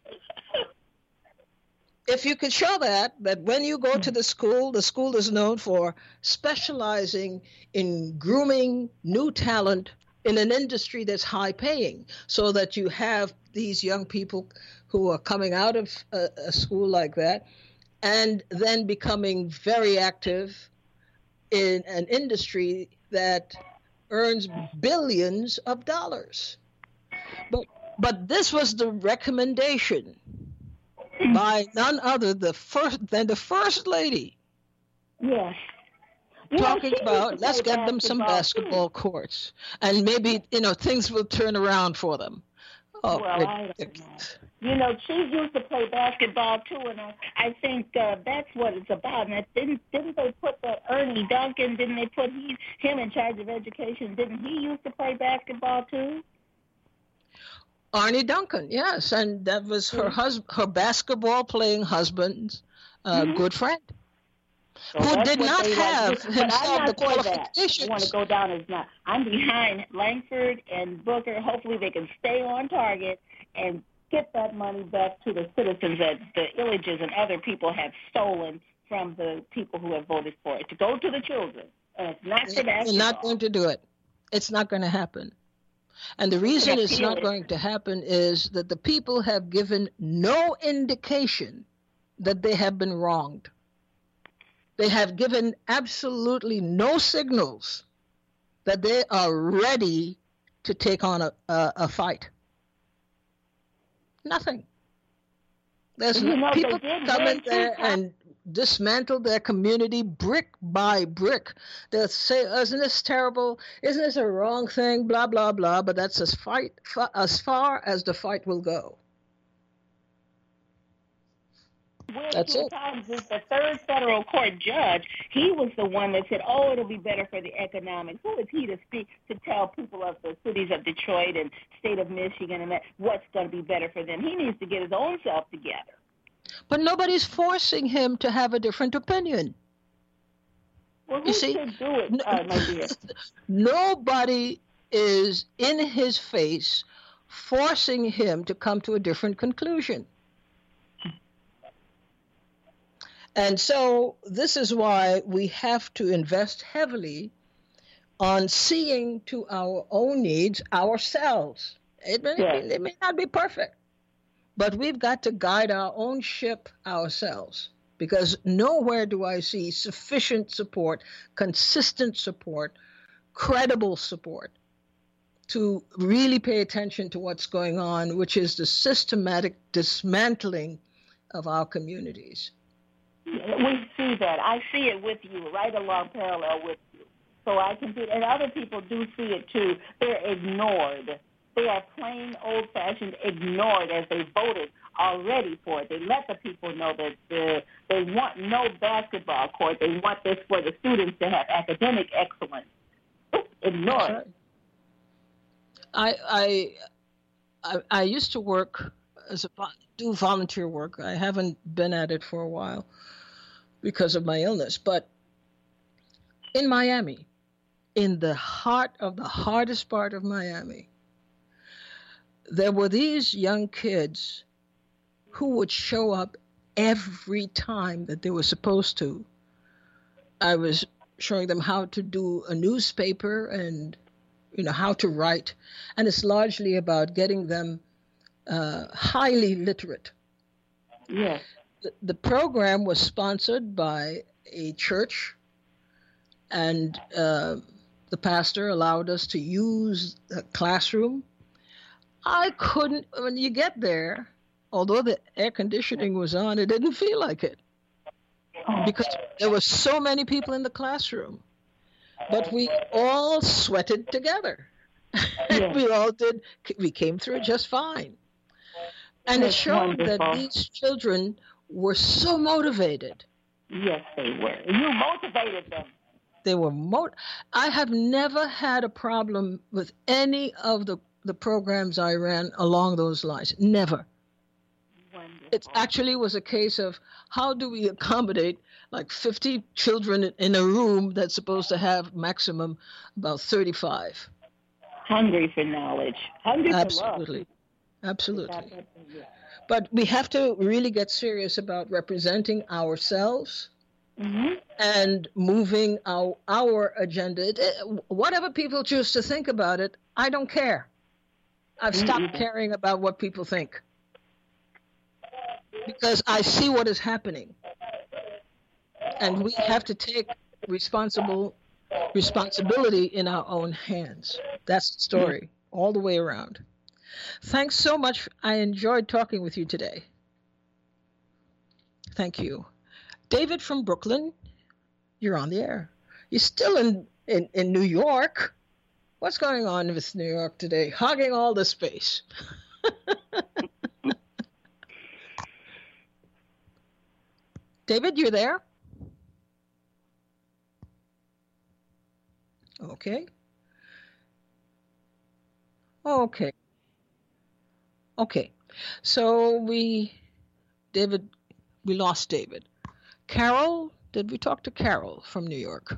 If you could show that, that when you go to the school, the school is known for specializing in grooming new talent in an industry that's high paying, so that you have these young people who are coming out of a, a school like that and then becoming very active in an industry that earns billions of dollars. But, but this was the recommendation by none other the first than the first lady. Yes. You Talking know, about let's get them some basketball too. courts, and maybe you know things will turn around for them. Oh, well, it, I don't it, know. You know, she used to play basketball too, and I, I think uh, that's what it's about. And I didn't didn't they put the Ernie Duncan? Didn't they put he him in charge of education? Didn't he used to play basketball too? Arnie Duncan, yes, and that was her husband, her basketball playing husband's uh, mm-hmm. good friend, so who did not have like. himself the qualifications. qualifications. I want to go down as not. I'm behind Langford and Booker. Hopefully, they can stay on target and get that money back to the citizens that the Illiges and other people have stolen from the people who have voted for it. To go to the children, and it's not for basketball. They're not going to do it. It's not going to happen. And the reason it's not going to happen is that the people have given no indication that they have been wronged. They have given absolutely no signals that they are ready to take on a, a, a fight. Nothing. There's you know, people come in there and dismantle their community brick by brick. They'll say, isn't this terrible? Isn't this a wrong thing? Blah, blah, blah. But that's as, fight, as far as the fight will go. That's it. Times is the third federal court judge. He was the one that said, oh, it'll be better for the economics. Who is he to speak to tell people of the cities of Detroit and state of Michigan and that what's going to be better for them? He needs to get his own self together. But nobody's forcing him to have a different opinion. Well, who you see, should do it, uh, my dear? Nobody is in his face forcing him to come to a different conclusion. And so this is why we have to invest heavily on seeing to our own needs ourselves. It may, Yes. it may not be perfect, but we've got to guide our own ship ourselves, because nowhere do I see sufficient support, consistent support, credible support to really pay attention to what's going on, which is the systematic dismantling of our communities. We see that. I see it with you, right along parallel with you. So I can see, and other people do see it too. They're ignored. They are plain old-fashioned ignored as they voted already for it. They let the people know that the, they want no basketball court. They want this for the students to have academic excellence. Ignore That's it. right. I, I I I used to work as a vo- do volunteer work. I haven't been at it for a while because of my illness, but in Miami, in the heart of the hardest part of Miami, there were these young kids who would show up every time that they were supposed to. I was showing them how to do a newspaper and, you know, how to write. And it's largely about getting them uh, highly literate. Yes. The, the program was sponsored by a church, and uh, the pastor allowed us to use the classroom. I couldn't, when you get there, although the air conditioning was on, it didn't feel like it, because there were so many people in the classroom. But we all sweated together. Yes. We all did, we came through just fine. And it That's showed that wonderful. these children were so motivated. Yes, they were. You motivated them. They were mo- I have never had a problem with any of the, the programs I ran along those lines. Never. Wonderful. It actually was a case of how do we accommodate like fifty children in a room that's supposed to have maximum about thirty-five. Hungry for knowledge. Hungry Absolutely. for love. Absolutely. But we have to really get serious about representing ourselves Mm-hmm. and moving our, our agenda. It- it- whatever people choose to think about it, I don't care. I've stopped either. caring about what people think, because I see what is happening. And we have to take responsible responsibility in our own hands. That's the story all the way around. Thanks so much. I enjoyed talking with you today. Thank you. David from Brooklyn, you're on the air. You're still in, in, in New York. What's going on with New York today? Hogging all the space. David, you're there? Okay. Okay. Okay. So we, David, we lost David. Carol, did we talk to Carol from New York?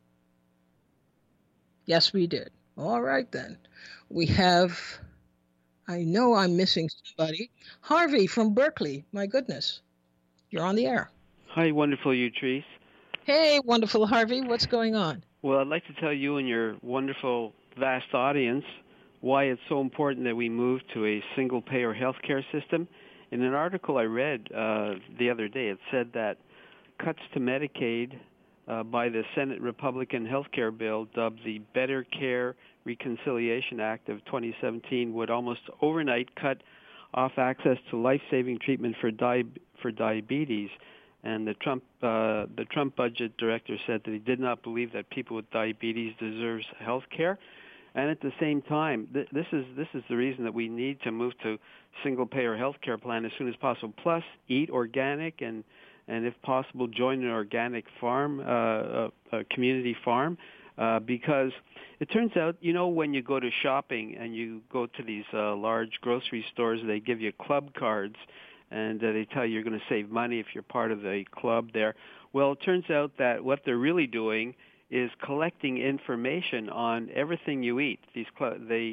Yes, we did. All right, then. We have, I know I'm missing somebody. Harvey from Berkeley. My goodness. You're on the air. Hi, wonderful Utrice. Hey, wonderful Harvey. What's going on? Well, I'd like to tell you and your wonderful, vast audience why it's so important that we move to a single-payer healthcare system. In an article I read uh, the other day, it said that cuts to Medicaid uh, by the Senate Republican health care bill, dubbed the Better Care Reconciliation Act of twenty seventeen, would almost overnight cut off access to life-saving treatment for di- for diabetes. And the Trump uh, the Trump budget director said that he did not believe that people with diabetes deserves health care. And at the same time, th- this is this is the reason that we need to move to single-payer health care plan as soon as possible. Plus, eat organic and, and if possible, join an organic farm, uh, a, a community farm, uh, because it turns out, you know, when you go to shopping and you go to these uh, large grocery stores, they give you club cards, and uh, they tell you you're going to save money if you're part of the club there. Well, it turns out that what they're really doing is collecting information on everything you eat. These cl- they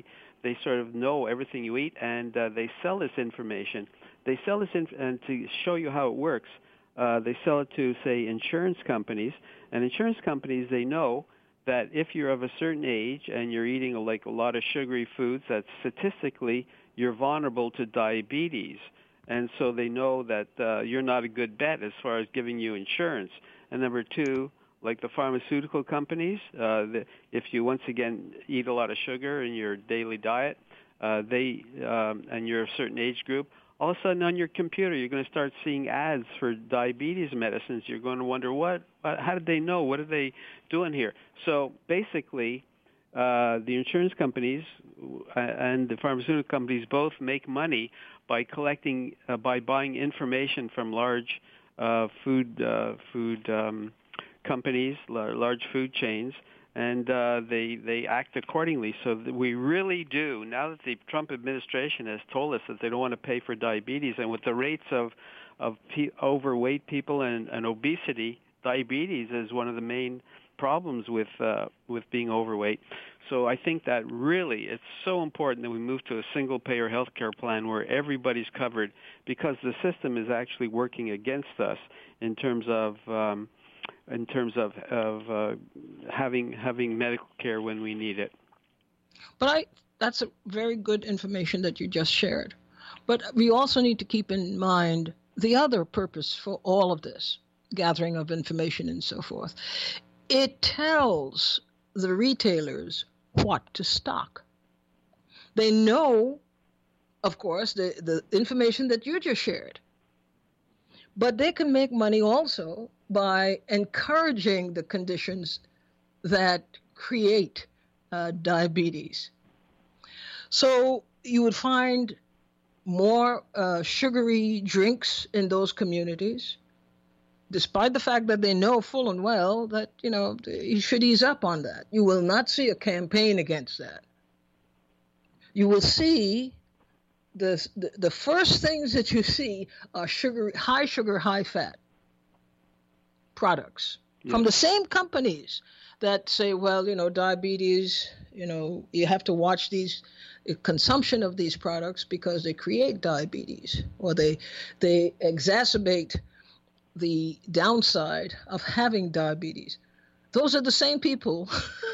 they sort of know everything you eat, and uh, they sell this information. They sell this inf- and to show you how it works. Uh, they sell it to, say, insurance companies, and insurance companies, they know that if you're of a certain age and you're eating like a lot of sugary foods, that statistically you're vulnerable to diabetes. And so they know that uh, you're not a good bet as far as giving you insurance. And number two, like the pharmaceutical companies, uh, the, if you once again eat a lot of sugar in your daily diet, uh, they um, and you're a certain age group, all of a sudden on your computer you're going to start seeing ads for diabetes medicines. You're going to wonder, what, how did they know? What are they doing here? So basically, uh, the insurance companies and the pharmaceutical companies both make money by collecting, uh, by buying information from large uh, food uh, food um, companies, large food chains, and uh, they they act accordingly. So that we really do, now that the Trump administration has told us that they don't want to pay for diabetes, and with the rates of of pe- overweight people and, and obesity, diabetes is one of the main problems with uh, with being overweight. So I think that really it's so important that we move to a single-payer health care plan where everybody's covered, because the system is actually working against us in terms of um, in terms of, of uh, having having medical care when we need it. But I that's a very good information that you just shared. But we also need to keep in mind the other purpose for all of this, gathering of information and so forth. It tells the retailers what to stock. They know, of course, the, the information that you just shared. But they can make money also by encouraging the conditions that create uh, diabetes. So you would find more uh, sugary drinks in those communities, despite the fact that they know full and well that, you know, you should ease up on that. You will not see a campaign against that. You will see the, the, the first things that you see are sugar, high sugar, high fat products yes. from the same companies that say, well, you know, diabetes, you know, you have to watch these consumption of these products because they create diabetes, or they they exacerbate the downside of having diabetes. Those are the same people.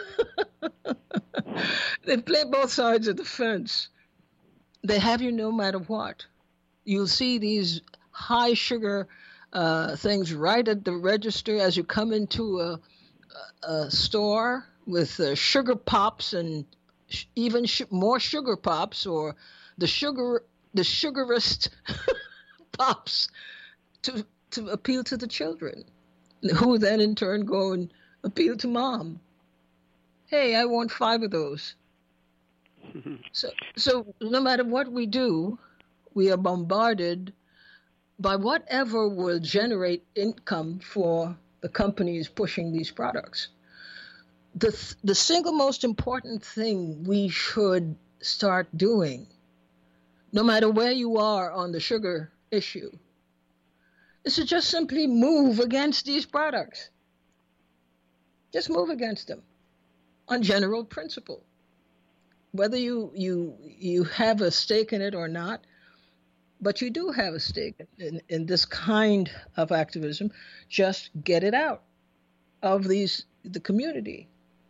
They play both sides of the fence. They have you no matter what. You'll see these high sugar uh, things right at the register as you come into a, a store with uh, sugar pops and sh- even sh- more sugar pops, or the sugar the sugarist pops to to appeal to the children, who then in turn go and appeal to mom. Hey, I want five of those. so, so no matter what we do, we are bombarded by whatever will generate income for the companies pushing these products. The, the single most important thing we should start doing, no matter where you are on the sugar issue, is to just simply move against these products. Just move against them on general principle. Whether you, you, you have a stake in it or not, but you do have a stake in, in this kind of activism, just get it out of these the community.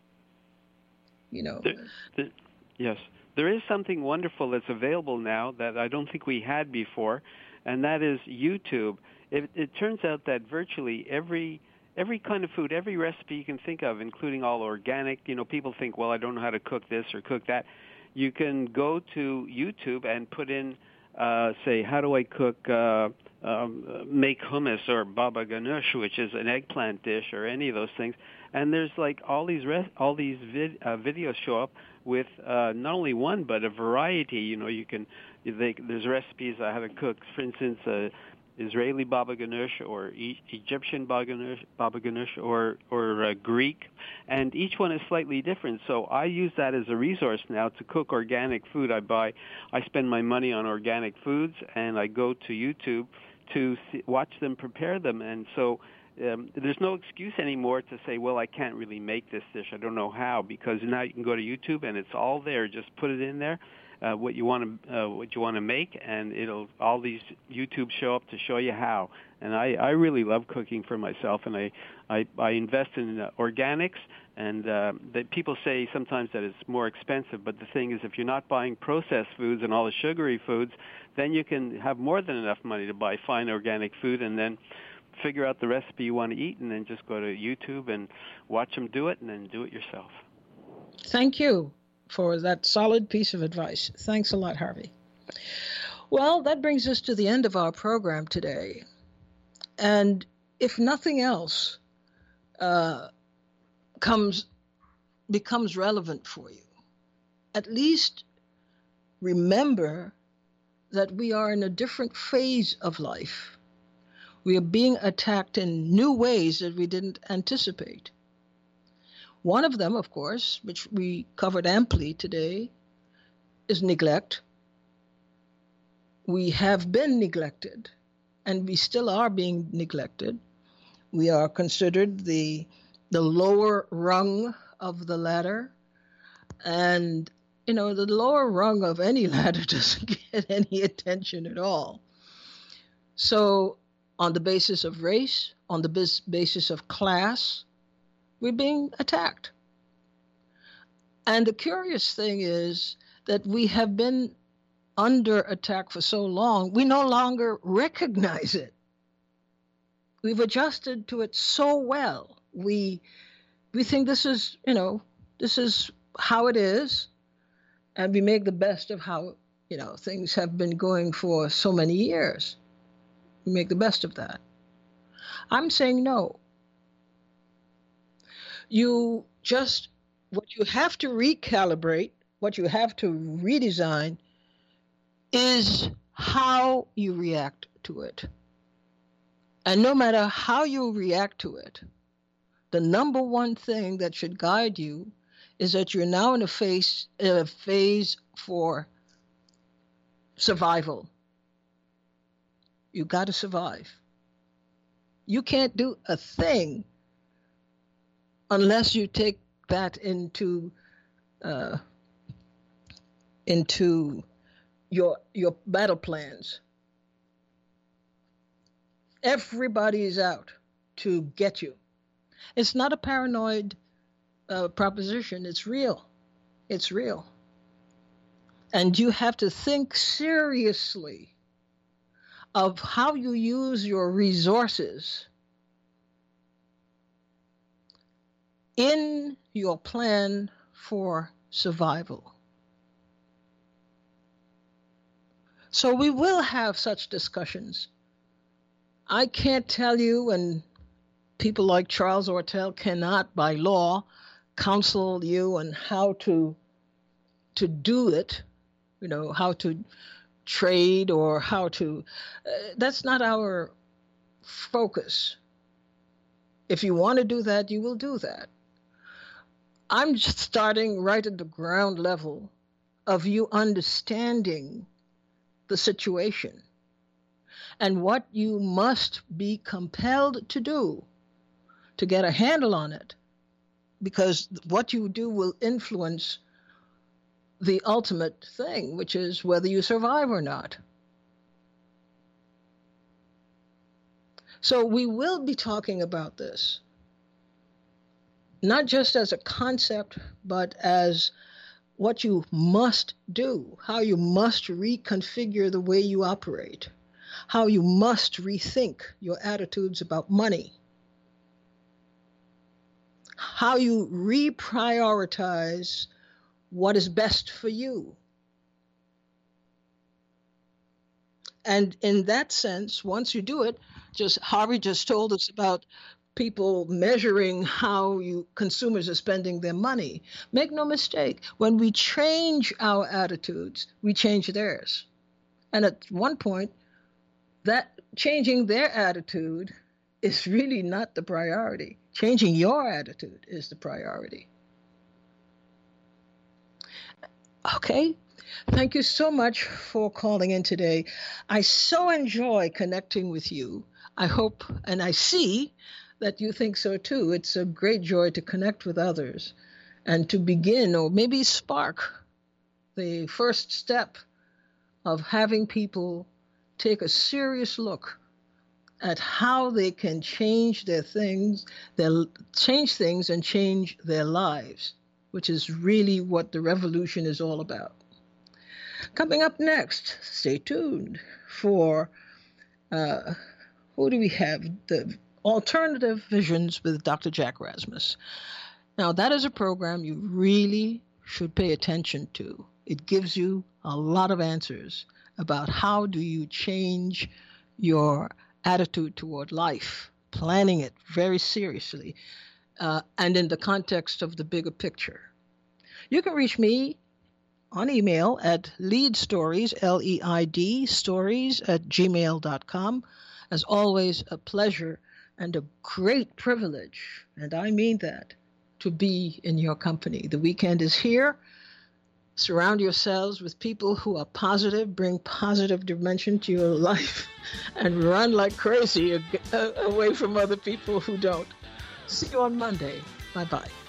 You know. The, the, yes. There is something wonderful that's available now that I don't think we had before, and that is YouTube. It, it turns out that virtually every every kind of food, every recipe you can think of, including all organic, you know, people think, well, I don't know how to cook this or cook that. You can go to YouTube and put in, uh, say, how do I cook, uh, um, make hummus or baba ganoush, which is an eggplant dish, or any of those things. And there's like all these res- all these vid- uh, videos show up with uh, not only one but a variety. You know, you can they, there's recipes on how to cook, for instance, uh, Israeli baba ganoush, or e- Egyptian baba ganoush, baba ganoush, or or uh, Greek, and each one is slightly different. So I use that as a resource now to cook organic food. I buy, I spend my money on organic foods, and I go to YouTube to see, watch them prepare them, and so um, there's no excuse anymore to say, well, I can't really make this dish. I don't know how, because now you can go to YouTube and it's all there. Just put it in there, uh, what you want to uh, what you want to make, and it'll all these YouTube show up to show you how. And I, I really love cooking for myself, and I I, I invest in uh, organics. And uh, the, people say sometimes that it's more expensive, but the thing is, if you're not buying processed foods and all the sugary foods, then you can have more than enough money to buy fine organic food, and then figure out the recipe you want to eat, and then just go to YouTube and watch them do it, and then do it yourself. Thank you for that solid piece of advice. Thanks a lot, Harvey. Well, that brings us to the end of our program today. And if nothing else uh, comes becomes relevant for you, at least remember that we are in a different phase of life. We are being attacked in new ways that we didn't anticipate. One of them, of course, which we covered amply today, is neglect. We have been neglected, and we still are being neglected. We are considered the, the lower rung of the ladder, and you know, the lower rung of any ladder doesn't get any attention at all. So on the basis of race, on the bis- basis of class, we're being attacked. And the curious thing is that we have been under attack for so long, we no longer recognize it. We've adjusted to it so well. We we think this is, you know, this is how it is, and we make the best of how, you know, things have been going for so many years. We make the best of that. I'm saying no. You just, what you have to recalibrate, what you have to redesign is how you react to it. And no matter how you react to it, the number one thing that should guide you is that you're now in a phase, in a phase for survival. You got to survive. You can't do a thing unless you take that into uh, into your your battle plans. Everybody is out to get you. It's not a paranoid uh, proposition. It's real. It's real. And you have to think seriously of how you use your resources in your plan for survival. So we will have such discussions. I can't tell you, and people like Charles Ortel cannot, by law, counsel you on how to to do it, you know, how to trade or how to, uh, that's not our focus. If you want to do that, you will do that. I'm just starting right at the ground level of you understanding the situation and what you must be compelled to do to get a handle on it, because what you do will influence the ultimate thing, which is whether you survive or not. So we will be talking about this, not just as a concept, but as what you must do, how you must reconfigure the way you operate, how you must rethink your attitudes about money, how you reprioritize what is best for you. And in that sense, once you do it, just Harvey just told us about people measuring how you consumers are spending their money. Make no mistake, when we change our attitudes, we change theirs. And at one point, that changing their attitude is really not the priority. Changing your attitude is the priority. Okay, thank you so much for calling in today. I so enjoy connecting with you. I hope and I see that you think so too. It's a great joy to connect with others and to begin or maybe spark the first step of having people take a serious look at how they can change their things, their, change things and change their lives, which is really what the revolution is all about. Coming up next, stay tuned for, uh, who do we have? The Alternative Visions with Doctor Jack Rasmus. Now, that is a program you really should pay attention to. It gives you a lot of answers about how do you change your attitude toward life, planning it very seriously, uh, and in the context of the bigger picture. You can reach me on email at leadstories, L E I D, stories at gmail dot com. As always, a pleasure and a great privilege, and I mean that, to be in your company. The weekend is here. Surround yourselves with people who are positive, bring positive dimension to your life, and run like crazy away from other people who don't. See you on Monday. Bye-bye.